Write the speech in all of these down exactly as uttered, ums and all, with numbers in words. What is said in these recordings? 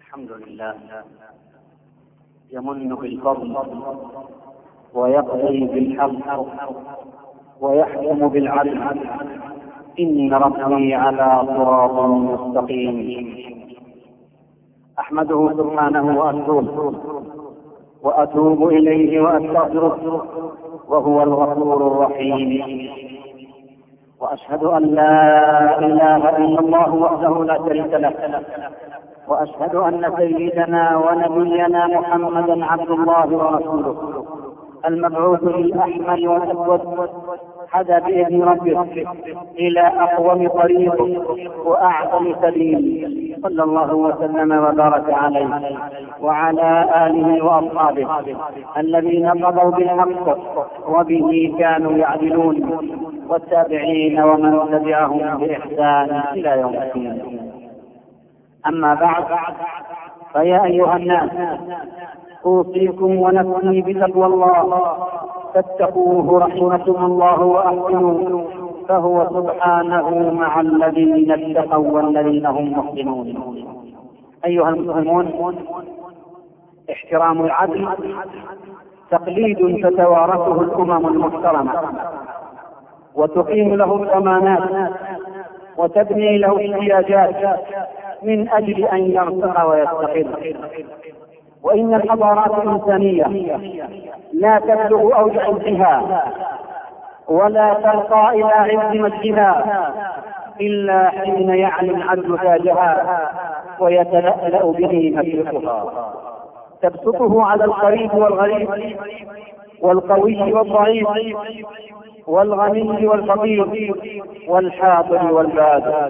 الحمد لله يمن بالفضل ويقضي بالحق ويحكم بالعدل. إن ربي على صراط مستقيم. أحمده سبحانه وأشكره وأتوب إليه وأستغفره وهو الغفور الرحيم. وأشهد أن لا إله إلا الله وحده لا شريك له، وأشهد أن سيدنا ونبينا محمدا عبد الله ورسوله المبعوث بالأحمر والأسود، حدا بإذن ربه إلى أقوم طريق وأعظم سبيل، صلى الله وسلم وبارك عليه وعلى آله وأصحابه الذين قضوا بالحق وبه كانوا يعدلون، والتابعين ومن تبعهم بإحسان إلى يوم الدين. أما بعد، فيا أيها الناس، أوصيكم ونفسي بتقوى الله، فاتقوه رحمكم الله وأحسنوا، فهو سبحانه مع الذين اتقوا والذين هم محسنون. أيها المسلمون، احترام العدل تقليد تتوارثه الأمم المحترمة، وتقيم له الأمانات وتبني له احتياجات من أجل أن يرتقى ويستقر. وإن الحضارات الإنسانية لا تبلغ أوجع انتهاء ولا ترقى إلى عز مجدها إلا حين يعلي العدل تاجها ويتلألأ به مشرقها، تبسطه على القريب والغريب والقوي والضعيف والغني والفقير والحاضر والباد.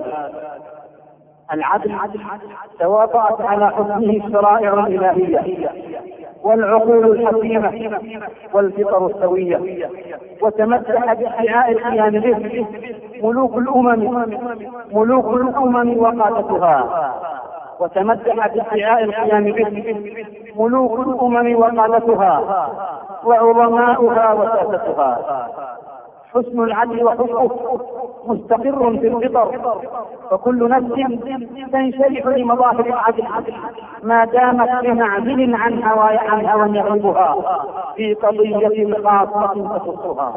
العدل تواطأت على حسنه الشرائع الإلهية والعقول الحكيمة والفطر السوية، وتمسح بادعاء القيام به ملوك الأمم ملوك الأمم وقادتها وتمسح بادعاء القيام به ملوك الأمم وقادتها وعظماؤها وساستها. حسن العدل وحقه مستقر في الفطر، فكل نفس تنشرح لمظاهر العدل ما دامت بمعزل عن هوى عن هوى يغلبها في قضية خاصة تخصها.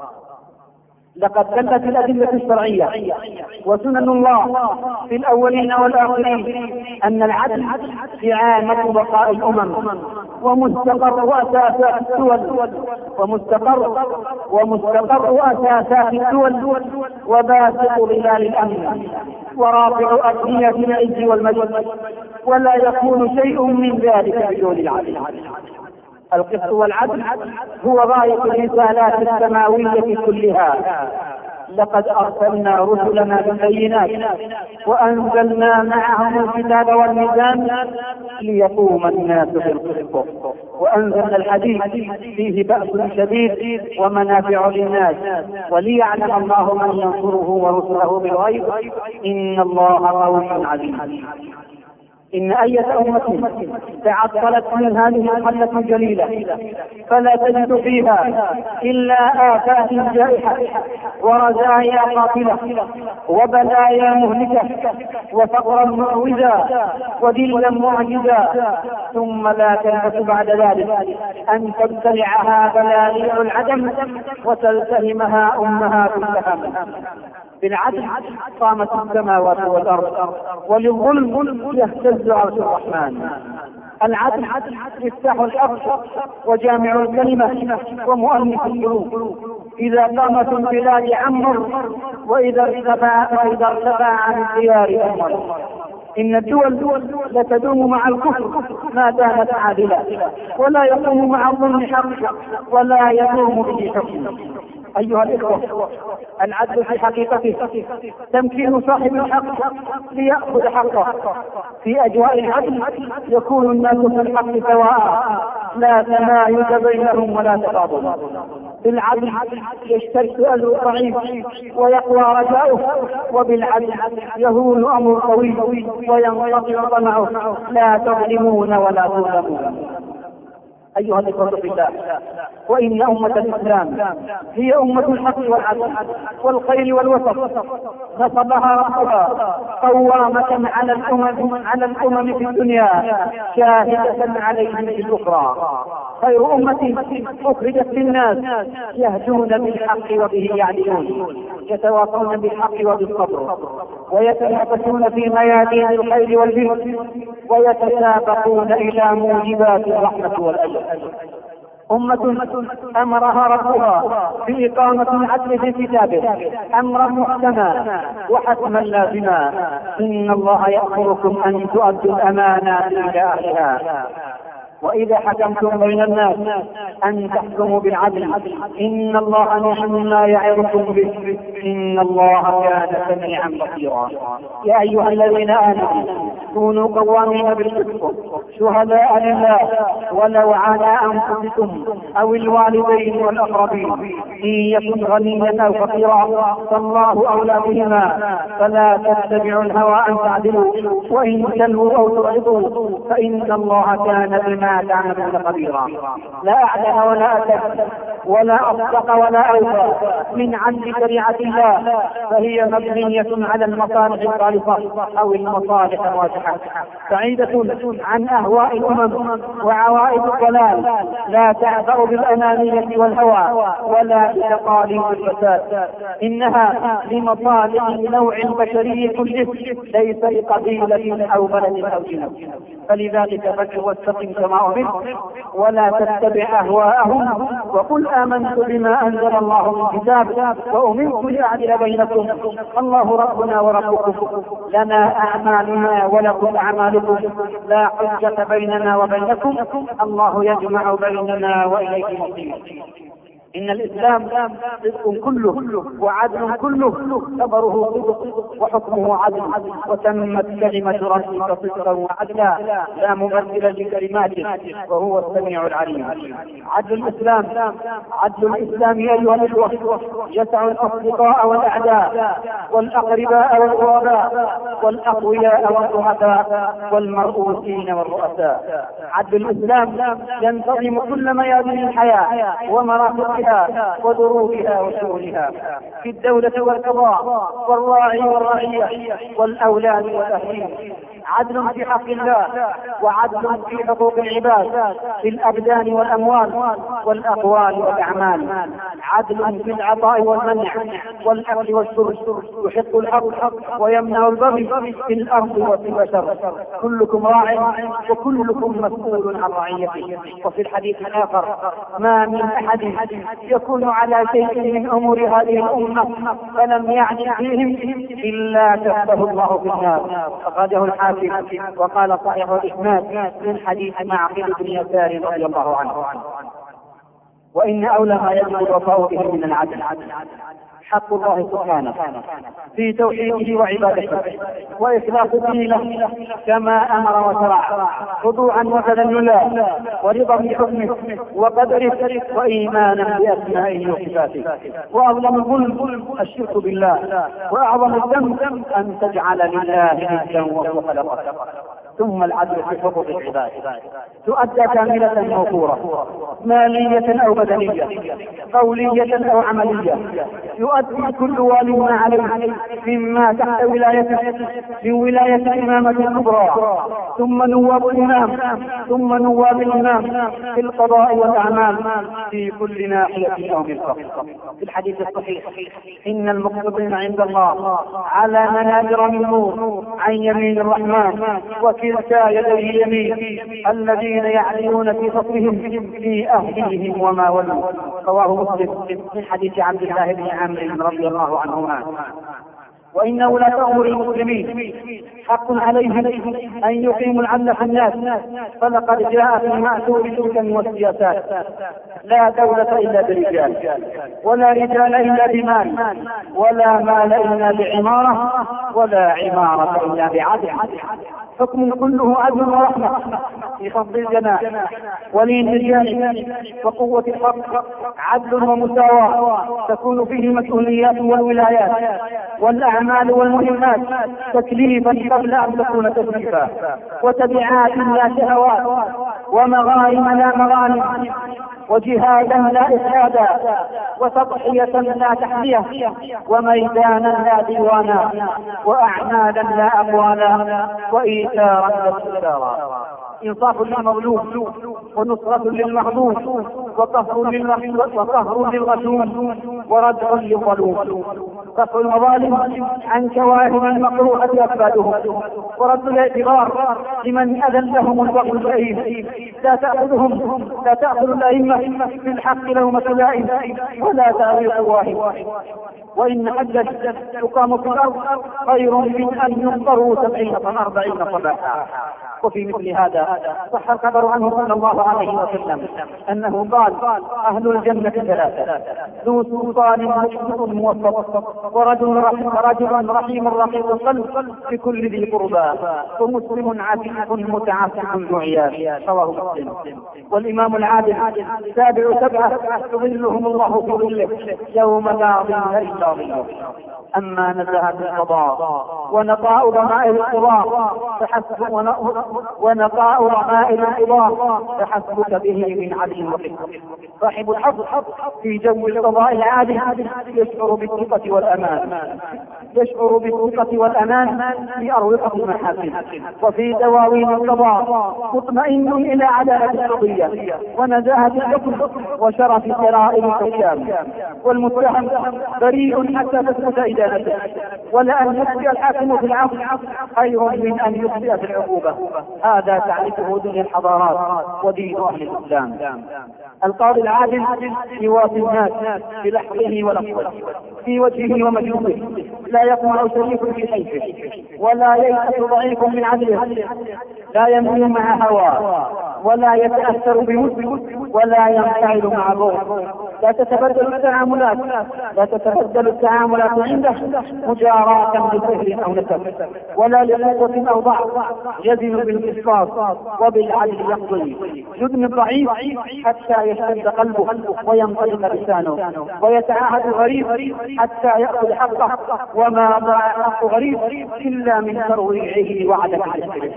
لقد دلت الأدلة الشرعية وسنن الله في الأولين والآخرين أن العدل دعامة بقاء الأمم ومستقر وأساسات الدول ومستقر ومستقر وأساسات الدول وباسط ظلال الأمن ورافع أبنية العز والمجد، ولا يكون شيء من ذلك بدون العدل. القسط والعدل هو غاية الرسالات السماوية كلها. لقد أرسلنا رسلنا بالبينات وأنزلنا معهم الكتاب والميزان ليقوم الناس بالقسط، وأنزلنا الحديد فيه بأس شديد ومنافع للناس، وليعلم الله من ينصره ورسله بالغيب إن الله قوي عزيز. إن أية أمة تعطلت من هذه الحلة الجليلة فلا تجد فيها إلا آفات جائحة ورزايا قاتلة وبلايا مهلكة وفقرا معوزا وذلا معجزا، ثم لا تلبث بعد ذلك أن تبتلعها بلائع العدم وتلتهمها أمهات التهم. بالعدل قامت السماوات والأرض، وللظلم يهتز عرش الرحمن. العدل مفتاح الحق وجامع الكلمة ومؤنس القلوب. إذا قامت البلاد عمر، وإذا ارتفع وإذا ارتفع عن الديار أمر. إن الدول لتدوم مع الكفر ما دامت عادلة، ولا يقوم مع الظلم حق ولا يقوم به حكم. أيها الإخوة، العدل في حقيقته تمكين صاحب الحق ليأخذ حقه. في أجواء العدل يكون الناس في الحق سواء، لا تمايز بينهم ولا تفاضل. بالعدل يشتد أجر الضعيف ويقوى رجاؤه، وبالعدل يهون أمر القوي وينقطع طمعه. لا تظلمون ولا تظلمون. أيها الإخوة في الله، وإن أمة الإسلام هي أمة الحق والعدل والخير والوسط، نصبها ربها قوامة على الأمم على الأمم في الدنيا شاهدة عليهم في الأخرى. خير أمة أخرجت للناس يهدون بالحق وبه يعدلون، يتواصون بالحق وبالصبر، ويتنافسون في ميادين الخير والبر، ويتسابقون إلى موجبات الرحمة والأجر. أمة أمرها ربها بإقامة العدل في كتابه أمرا محكما وحتما لازما. إن الله يأمركم أن تؤدوا الأمانات إلى أهلها، وإذا حكمتم بين الناس أن تحكموا بالعدل، إن الله نعم ما يعظكم به، إن الله كان سميعا بصيرا. يا أيها الذين آمنوا كونوا قوامين بالقسط شهداء لله ولو على أنفسكم أو الوالدين والأقربين، إن يكن غنيا أو فقيرا فالله أولى بهما، فلا تتبعوا الهوى أن تعدلوا، وإن تلووا أو تعرضوا فإن الله كان بما تعملون خبيرا. لا أعلم ولا أتت ولا أصدق ولا أوفى من عند شريعة الله، فهي مبنية على المصالح الخالصة أو المصالح الراجحة، بعيدة عن أهواء الأمم وعوائد الضلال، لا تعبأ بالأنانية والهوى ولا بتقاليد الفساد، إنها لمصالح النوع البشري كله، ليس لقبيلة أو بلد أو جنس. فلذلك فادع واستقم كما أمرت ولا تتبع أهواءهم، وقل آمنت بما أنزل الله من كتاب وأمرت لأعدل بينكم، الله ربنا وربكم، لنا أعمالنا ولكم أعمالكم، لا حجة بيننا وبينكم، الله يجمع بيننا وإليه المصير. إن الإسلام صدق كله وعدل كله، خبره صدق وحكمه عدل، وتمت كلمة ربك صدقا وعدلا لا مبدل لكلماته وهو السميع العليم. عدل الإسلام عدل الإسلام أيها الإخوة يسع الأصدقاء والأعداء والأقرباء والغرباء والأقوياء والضعفاء والمرؤوسين والرؤساء. عدل الإسلام ينتظم كل ميادين الحياة ومرافقها وظروفها وشؤونها، في الدولة والقضاء والراعي والرعية والأولاد والأهلين. عدل في حق الله وعدل في حقوق العباد، في الأبدان والأموال والأقوال والأعمال. عدل في العطاء والمنع والأكل والشرب، يحق الحق ويمنع البغي في الأرض وفي البشر. كلكم راع وكلكم مسؤول عن رعيته. وفي الحديث الآخر ما من أحد يكون على شيء من أمور هذه الأمة فلم يعني فيهم إلا كفه الله في النار. أخرجه الحاكم وقال صحيح الإسناد من حديث معقل بن يسار رضي الله عنه. وإن أولى ما يجب الوفاء به من العدل حق الله سبحانه في توحيده وعبادته وإخلاص دينه كما أمر وشرع، خضوعا وتذللا ورضا بحكمه وقدره وإيمانا بأسمائه وصفاته. وأظلم الظلم الشرك بالله، وأعظم الذنب أن تجعل لله ندا وهو خلقك. ثم العدل في حقوق العباد تؤدى كاملة موفورة، مالية أو بدنية، قولية أو عملية، يؤدي كل والي ما عليه مما تحت ولايته من ولاية الإمامة الكبرى، ثم نواب الإمام ثم نواب الإمام في القضاء والأعمال في كل ناحية أو مرفق. في الحديث الصحيح إن المقسطين عند الله على منابر من نور عن يمين الرحمن وكلتا يديه يمين، الذين يعدلون في فصلهم في أهليهم وما ولوا. رواه مسلم من حديث عبد الله بن عمرو رضي الله عنهما. وإن ولاة أمور المسلمين حق عليهم أن يقيموا العدل في الناس، فلقد جاء في المأثور الحكم والسياسات لا دولة إلا برجال، ولا رجال إلا بمال، ولا مال إلا بعمارة، ولا عمارة إلا بعدل. حكم كله عدل ورحمة في خفض الجناح ولين الرجال وقوة الحق، عدل ومساواة تكون فيه المسؤوليات والولايات والأعمال والمهمات تكليفا قبل أن تكون تكليفا، وتبعات لا شهوات ومغانم لا مغانم، وجهادا لا إسهادا، وتضحية لا تحلية، وميدانا لا ديوانا، وأعمالا لا أموالا، وإيثارا لا استكثارا. إنصاف للمظلوم، ونصرة للمخذول، وقهر للغشوم، وردع للظلوم. رفع المظالم عن شواهد المقروءة أكبادهم، ورد الاعتبار لمن أذلهم البغي اللئيم. لا تأخذهم لا تأخذ الأئمة في الحق لومة لائم، ولا تأويل واهب. وإن حجا يقام في الأرض خير من أن ينظروا سبعين أربعين صباحا. وفي مثل هذا صح الخبر عنه صلى الله عليه وسلم أنه قال: أهل الجنة ثلاثة: ذو سلطان مشرق موفق، ورجل رجل رحيم رقيق القلب بكل ذي قربى، ومسلم عفيف متعفف الجعيان. رواه مسلم. والإمام العادل سابع سبعة يظلهم الله في ظله يوم لا ظل إلا ظله. أما نزهة القضاء ونقاء ضمائر القضاء فحسب ونقاء ضمائر القضاء فحسبك به من عدل وحكمة. صاحب الحظ في جو القضاء العادل يشعر بالثقة والأمان يشعر بالثقة والأمان في أروقة المحاكم، وفي دواوين القضاء مطمئن إلى عدالة القضية ونزاهة الحكم وشرف سرائر الحكام. والمتهم بريء حتى تثبت إدانته، ولأن يخطئ الحاكم في العفو خير من أن يخطئ في العقوبة. هذا تعرفه دنيا الحضارات ودين أهل الإسلام. القاضي العادل يوافي الناس بلحظه ولفظه، في وجهه ومجهوده، لا يطمع شريف في حيثه، ولا ييأس ضعيف من عدله، لا يميل مع هواه، ولا يتأثر بمسلم، ولا ينفعل مع بغض. لا تتبدل التعاملات لا تتبدل التعاملات عنده مجاراة لسهل أو نسب، ولا لقوة أو ضعف. يزن بالقسطاس وبالعدل يقضي، يدني الضعيف حتى يشتد قلبه وينطلق لسانه، ويتعاهد الغريب حتى يأخذ حقه، وما ضاع حق غريب إلا من ترويعه وعدم الحسن.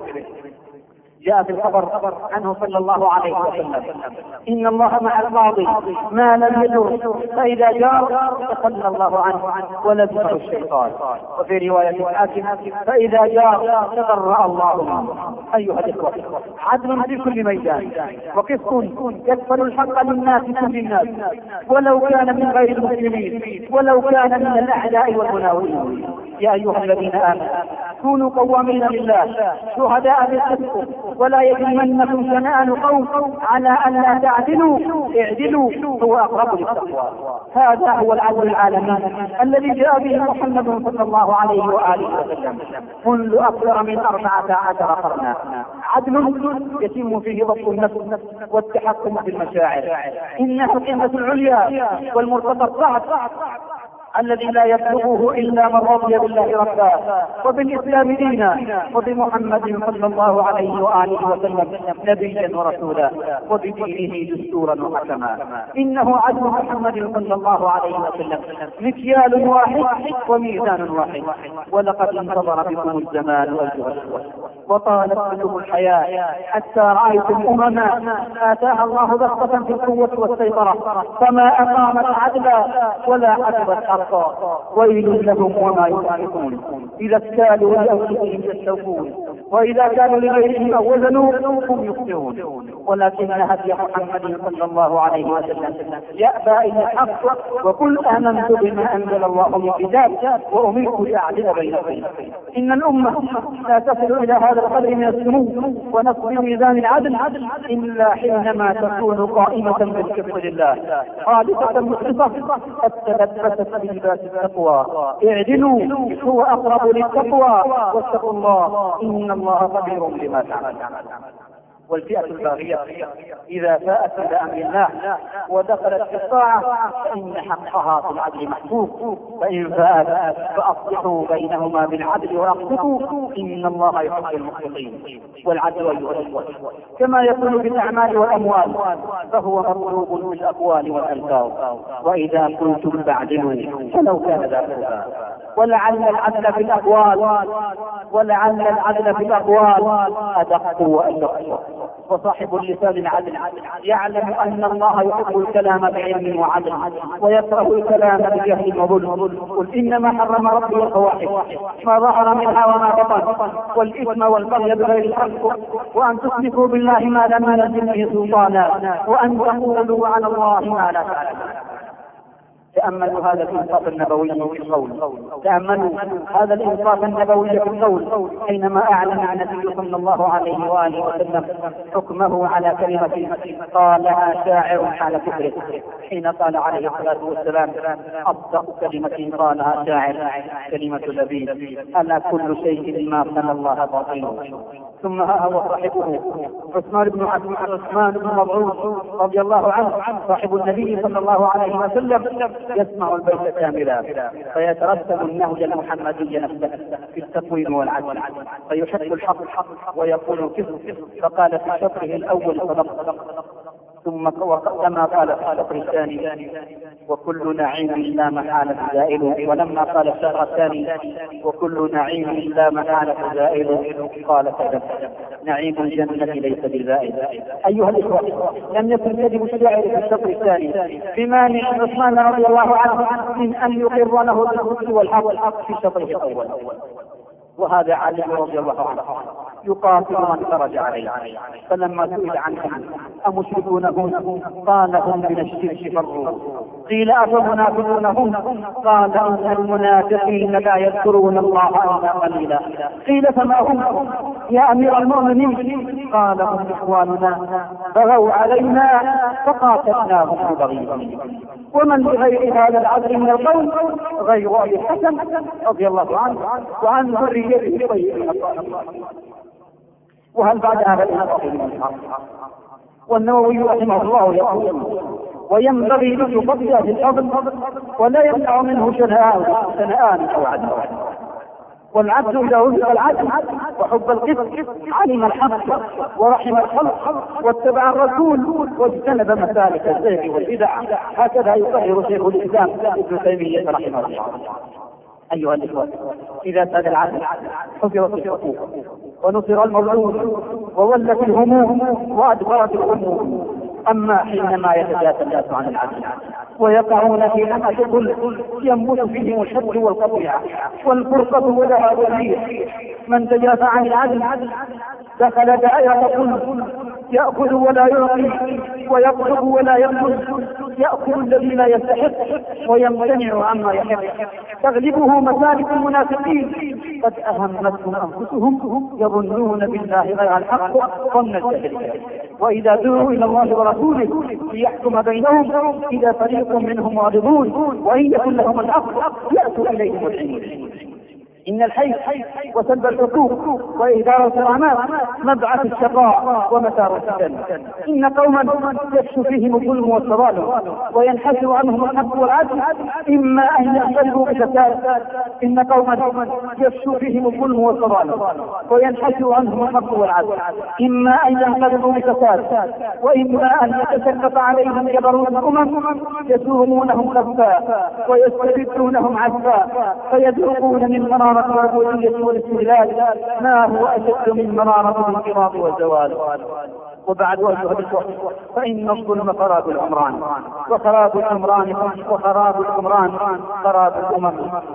جاء في الخبر عنه صلى الله عليه وسلم: إن الله مع القاضي ما لم يجر، فإذا جار تخلى الله عنه ولزمه الشيطان. وفي رواية الحاكم: فإذا جار تبرأ الله منه. أيها الإخوة، عدل في كل ميدان، وقسط يكفل الحق للناس كل الناس، ولو كان من غير المسلمين، ولو كان من الأعداء والمناوئين. يا أيها الذين آمنوا كونوا قوامين لله شهداء بالقسط، ولا يجرمنكم شنآن قوم على أن لا تعدلوا، اعدلوا هو أقرب للتقوى. هذا هو العدل العالمي الذي جاء به محمد صلى الله عليه وآله وسلم منذ أكثر من أربعة عشر قرنا. عدل يتم فيه ضبط النفس والتحكم في المشاعر. إنها القمة العليا والمرتبط الصعب الذي لا يبلغه إلا من رضي بالله ربا وبالإسلام دينا وبمحمد صلى الله عليه وآله وسلم نبيا ورسولا وبدينه دستورا وحكما. إنه عدل محمد صلى الله عليه وسلم مكيال واحد وميزان واحد. ولقد انتظر بكم الزمان والجهد وطالت بكم الحياة حتى رأيتم أمما آتاها الله بسطة في القوة والسيطرة فما أقامت عدلا ولا حسبت حرقا. ويل لهم وما يصنعون إذا اكتالوا لأنفسهم يستوفون وإذا كانوا لغيرهم أو وزنوا هم يخطئون. ولكن هدي محمد صلى الله عليه وسلم يأبى إلى الحق وقل آمنت بما أنزل الله من كتاب وأمرت لأعدل بينكم. إن الأمة لا تصل إلى هذا القدر من السمو ونصب ميزان العدل إلا حينما تكون قائمة بالكفر لله خالصة مخلصة قد تلبست بلباس التقوى. اعدلوا هو أقرب للتقوى واتقوا الله إن الله خبير بما تعملون. والفئة الباغية إذا فاءت إلى أمر الله ودخلت في الطاعة فإن حقها في العدل محفوظ، فإن فاءت فأصلحوا بينهما بالعدل وأقسطوا إن الله يحب المقسطين. والعدل أيها الإخوة كما يكون بالأعمال والأموال فهو مطلوب بالأقوال والألفاظ. وإذا قلتم فاعدلوا فلو كان ذا قربى. ولعل العدل في الأقوال ولعل العدل في الأقوال أدق وأدق وصاحب اللسان العدل يعلم أن الله يحب الكلام بعلم وعدل ويكره الكلام بجهل وظلم. قل إنما حرم ربي الفواحش ما ظهر منها وما بطن والإثم والبغي بغير الحق وأن تشركوا بالله ما لم ينزل به سلطانا وأن تقولوا على الله ما لا تعلمون. تأملوا هذا الإنصاف النبوي في القول، تأملوا هذا الإنصاف النبوي في القول حينما أعلن النبي صلى الله عليه وآله وسلم حكمه على كلمة قالها شاعر حال كفره، حين قال عليه الصلاة والسلام أصدق كلمة قالها شاعر كلمة لبيب ألا كل شيء ما خلا الله باطل. ثم ها هو صاحبه عثمان بن عثمان بن مظعون رضي الله عنه صاحب النبي صلى الله عليه وسلم يسمع البيت كاملا فيترسم النهج المحمدي نفسه في التقويم والعدل فيحق الحق ويقول الكذب. فقال في شطره الأول صدق ثم كما قال في الشطر الثاني وكل نعيم لا محالة زائل. ولما قال الشطر الثاني وكل نعيم لا محالة زائل قال كذب نعيم الجنة ليس بالزائد. أيها الإخوة لم يكن كذب الشاعر في الشطر الثاني بمانع عثمان رضي الله عنه من أن يقر له بالحق والحق في الشطر الأول. وهذا علي رضي الله عنه يقاتل من خرج عليه فلما سئل عنهم أمشركون هم قال هم من الشرك فروا. قيل أفمنافقون هم قال إن المنافقين لا يذكرون الله إلا قليلا. قيل فما هم يا أمير المؤمنين قال هم إخواننا بغوا علينا فقاتلناهم ببغيهم. ومن بغير هذا العدل من القوم غير أبي الحسن رضي الله عنه وعن ذريته طيبين. وهل بعد هذا الإنصاف من الحق؟ والنووي رحمه الله يقول وينبغي أن يفضل في الفضل ولا يمنع منه شنآن أو عدل. والعبد إذا وفق العدل وحب القسط علم الحق ورحم الخلق واتبع الرسول واجتنب مسالك الزيغ والبدع. هكذا يقرر شيخ الإسلام ابن تيمية رحمه الله. أيها الإخوة إذا ساد العدل حفظت الحقوق ونصر المظلوم وولت الهموم وأدبرت الأمور. أما حينما يتجاسى الناس عن العدل ويقعون في نمط كل ينبت فيهم الشد والقطيعة والفرقة ولها وليه. من تجاسى عن العدل دخل دائرة كل يأخذ ولا يعطي ويقرب ولا ينبذ يأخذ الذي لا يستحق ويمتنع عما يحق. تغلبه مسالك المنافقين قد أهمتهم أنفسهم يظنون بالله غير الحق ظن الجاهلية. وإذا دعوا إلى الله ورسوله ليحكم بينهم إذا فريق منهم معرضون وإن يكن لهم الحق يأتوا إليهم العلم. إن الحي وسلب الحقوق وإهدار الكرامات مبعث الشقاء ومسار الفتن. إن قوما يفشو فيهم الظلم والتظالم وينحسر عنهم الحق والعدل إما أن ينقلبوا بفساد. إن قوما يفشو فيهم الظلم والتظالم وينحسر عنهم الحق والعدل إما أن ينقلبوا بفساد وإما أن يتسلط عليهم جبروت الأمم يسومونهم خفاء ويستبدونهم عفاء فيذوقون من مرارة العبودية والاستهلال ما هو أشد من مرارة الانقراض والزوال. وبعد أيها الإخوة فإن الظلم خراب العمران وخراب العمران وخراب العمران خراب الأمم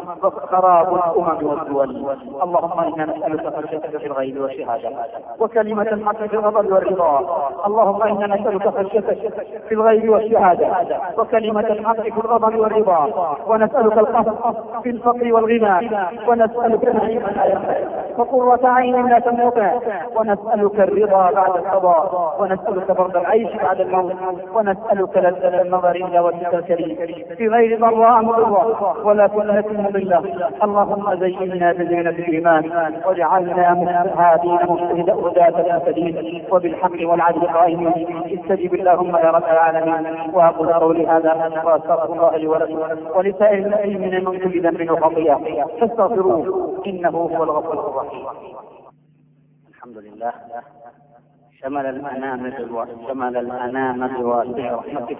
وخراب الأمم والدول. اللهم إنا نسألك خشيتك في الغيب والشهادة وكلمة الحق في الغضب والرضا. اللهم إنا نسألك خشيتك في الغيب والشهادة وكلمة الحق في الغضب والرضا ونسألك القصد في الفقر والغنى ونسألك نعيما لا ينفد وقرة عين لا تموت ونسألك الرضا بعد القضاء ونسألك برد العيش بعد الموت ونسألك لذة النظر إلى وجهك الكريم في غير ضراء مضرة ولا فتنة مضلة. اللهم زينا بزينة الإيمان واجعلنا هادين هداة مهتدين وبالحق والعدل قائمين. استجب اللهم يا رب العالمين. وأقول قولي هذا وأستغفر الله لي ولكم ولسائر المسلمين من كل ذنب وخطيئة فاستغفروه إنه هو الغفور الرحيم. الحمد لله شمل الأنام شمل الأنام بواسع رحمته،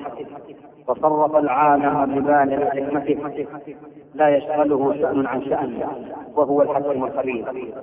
وصرف العالم ببال حكمته، لا يشغله شأن عن شأن، وهو الحكيم الخبير.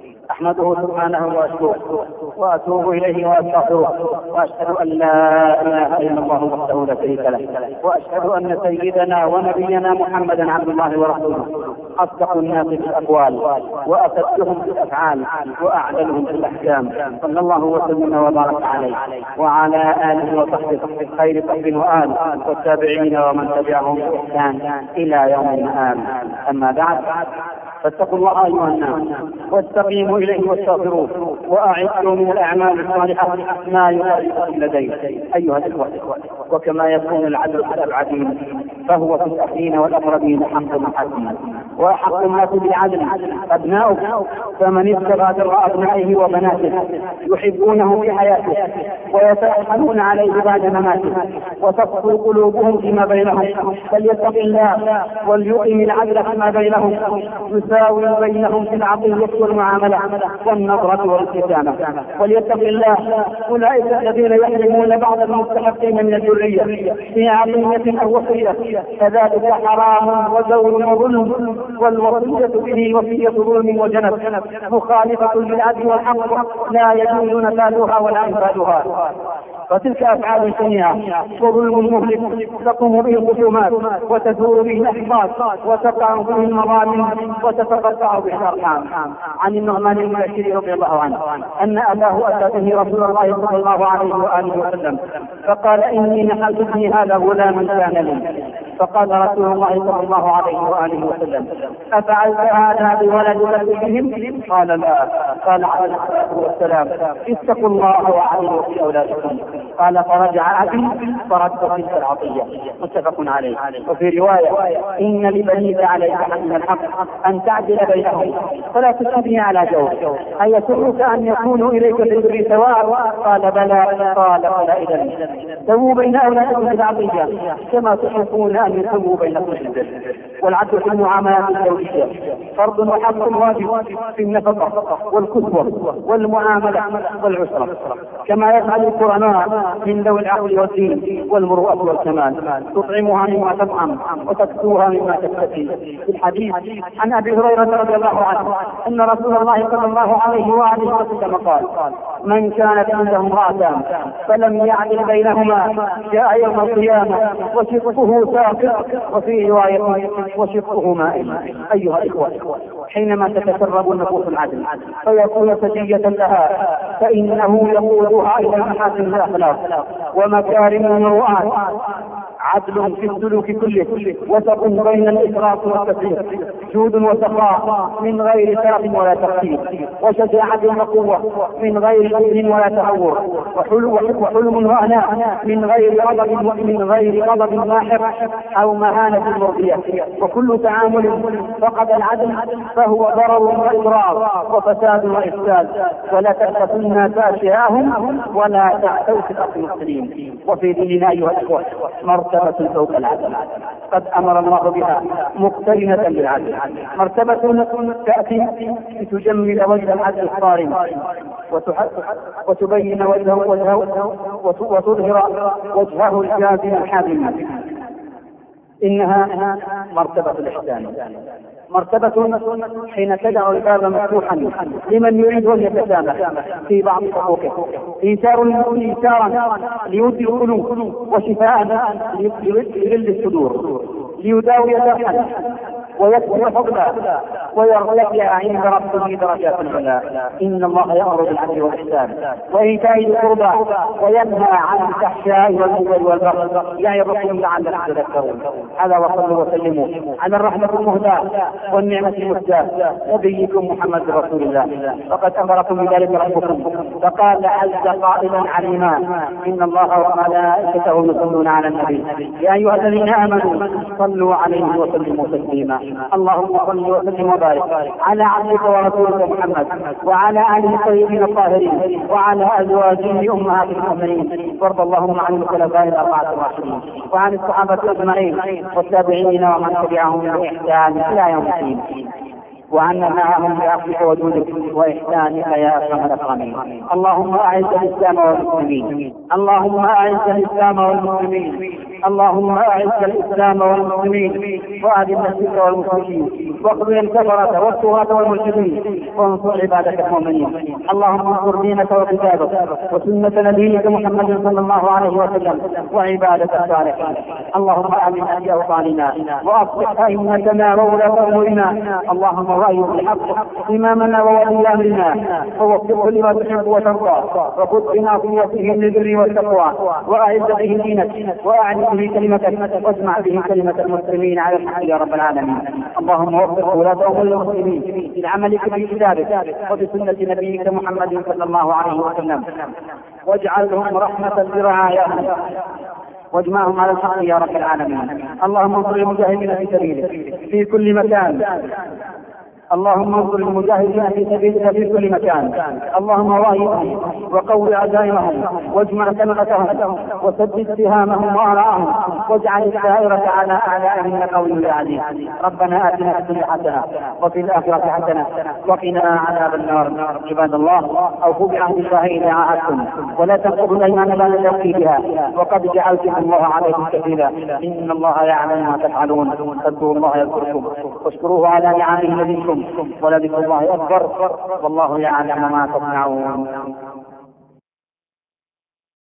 أحمده سبحانه وأشكره وأتوب إليه وأستغفره، وأشهد أن لا إله إلا الله وحده لا شريك له، وأشهد أن سيدنا ونبينا محمدا عبد الله ورسوله، أصدق الناس في الأقوال وأسدهم في الأفعال وأعدلهم في الأحكام، صلى الله وسلم وبارك عليه وعلى آله وصحبه خير صحب وآل والتابعين ومن تبعهم بإحسان إلى يوم المآل. أما بعد، فاتقوا الله أيها الناس واستقيموا إليه واستغفروه، وأعدوا من الأعمال الصالحة ما يقرب لديه أيها الإخوة. وكما يكون العدل على العديل فهو في الأخيين والأقربين حق حكيم، وأحق الناس بالعدل أبناؤه، فمن ابتغى ذر أبنائه وبناته يحبونه في حياته ويتأحنون عليه بعد مماته وتصفو قلوبهم فيما بينهم، فليتق الله وليقم العدل فيما بينهم، يساوي بينهم في العطية والمعاملة والنظرة والابتسامة. وليتق الله أولئك الذين يحرمون بعض المستحقين من الذرية في عطية أو وصية، فذلك حرام وزور وظلم، والوصية به وصية ظلم وجنب مخالفة للعدل والحق لا يجوز نفاذها ولا إنفاذها. وتلك أفعال شنيعة وظلم مهلك تقوم به الخصومات وتدور به الأحباط وتقع به المظالم وتتقطع به الأرحام. عن النعمان بن بشير رضي الله عنه أن أباه أتى به رسول الله صلى الله عليه وآله وسلم فقال: إني نحلت ابني هذا غلاما كان لي. فقال رسول الله صلى الله عليه وآله وسلم: أفعلت هذا بولدك بهم؟ قال: لا. قال عليه الصلاة والسلام: اتقوا الله وعدلوا في أولادكم. قال: فرجع أبي فرد تلك العطية. متفق عليه. وفي رواية: إن لبنيك عليك من الحق أن تعدل بينهم فلا تشبه على جور، أن يسرك أن يكونوا إليك بالبر سواء؟ قال: بلى. قال: فلا إذن سووا بين أولادكم بالعطية كما تحبون أن يسووا بينكم بالبر. والعدل في المعاملات الزوجية فرض وحق واجب في النفقة والكسوة والمعاملة والعسرة، كما يفعل القرناء من ذوي العقل والدين والمروءة والكمال، تطعمها مما تطعم وتكسوها مما تكتفي. في الحديث عن أبي هريرة رضي الله عنه أن رسول الله صلى الله عليه وآله وسلم قال: من كانت عنده امرأتان فلم يعدل بينهما جاء يوم القيامة وشقه ساقط، وفي رواية وشقه مائل. أيها الإخوة، حينما تتسرب النفوس العدل فيكون سجية لها، فإنه يقودها إلى محاسن الأخلاق ومكارم المروءات. عدل في السلوك كله، وسط بين الإسراف والتفريط، جود وسخاء من غير سرف ولا تخفيف، وشجاعة وقوة من غير أذن ولا تهور، وحلم وأناء من غير غضب من غير غضب ماحق أو مهانة مرضية. وكل تعامل فقد العدل فهو ضرر وإضرار وفساد وإفساد. ولا تأسفوا الناس أشياءهم ولا تعثوا في الأرض مفسدين. وفي ديننا أيها الأخوة مرتبة فوق العدل قد أمر الله بها مقترنة بالعدل، مرتبة تأتي لتجمل وجه العدل الصارم وتبين وجهه وتظهر وجهه الجازم الحازم. إنها مرتبة الإحسان، مرتبة حين تدع الباب مفتوحا لمن يريد أن يتسامح في بعض حقوقه، إيثار إيثارا ليودي القلوب وشفاء لغل الصدور، ليداوي جرحا ويكفر فضلا ويرتفع عند ربه درجات العلا. إن الله يأمر بالعدل والإحسان وإيتاء ذي القربى وينهى عن الفحشاء والمنكر والبغي يعظكم لعلكم تذكرون. هذا وصلوا وسلموا على الرحمة المهداة والنعمة المسداة نبيكم محمد رسول الله، فقد أمركم بذلك ربكم فقال عز قائلا عليما: إن الله وملائكته يصلون على النبي يا أيها الذين آمنوا صلوا عليه وسلموا تسليما. اللهم صل وسلم وبارك على عبدك ورسولك محمد وعلى آله الطيبين الطاهرين وعلى أزواجه أمهات المؤمنين، وارض اللهم عن الخلفاء الأربعة الراشدين وعن الصحابة أجمعين والتابعين ومن تبعهم بإحسان إلى يوم الدين. وعنا معهم بعفوك وجودك وإحسانك يا أكرم الأكرمين. اللهم أعز الإسلام والمسلمين، اللهم أعز الإسلام والمسلمين، اللهم أعز الإسلام والمسلمين وأذل الشرك والمشركين واقضي الكفرة والطغاة والملحدين وانصر عبادك المؤمنين. اللهم انصر دينك وكتابك وسنة نبيك محمد صلى الله عليه وسلم وعبادك الصالحين. اللهم آمنا في أوطاننا وأصلح أئمتنا وولاة أمورنا. اللهم وأيد الحق إمامنا وولي أمرنا ووفقه لما تحب وترضى وخذ بناصيته للبر والتقوى وأعز به دينك وأعز به كلمتك واجمع به كلمة المسلمين على الحق يا رب العالمين. اللهم وفق ولاة أمور المسلمين للعمل في كتابك وبسنة نبيك محمد صلى الله عليه وسلم واجعلهم رحمة برعاياهم واجمعهم على الحق يا رب العالمين. اللهم انصر المجاهدين في سبيلك في كل مكان، اللهم انصر المجاهدين في سبيلك في كل مكان. اللهم رايهم وقوي عزائمهم واجمع كلمتهم وسدد سهامهم وآراءهم واجعل الدائرة على أعدائهم قوي عزيز. ربنا آتنا في الدنيا حسنة وفي الآخرة حسنة وقنا عذاب النار. عباد الله، أوفوا بعهد الله إذا عاهدتم ولا تنقضوا الأيمان بعد توكيدها وقد جعلتم الله عليكم كفيلا. إن الله يعلم ما تفعلون. فاذكروا الله يذكركم واشكروه على نعمه يزدكم ولذكر الله أكبر والله يعلم ما تصنعون.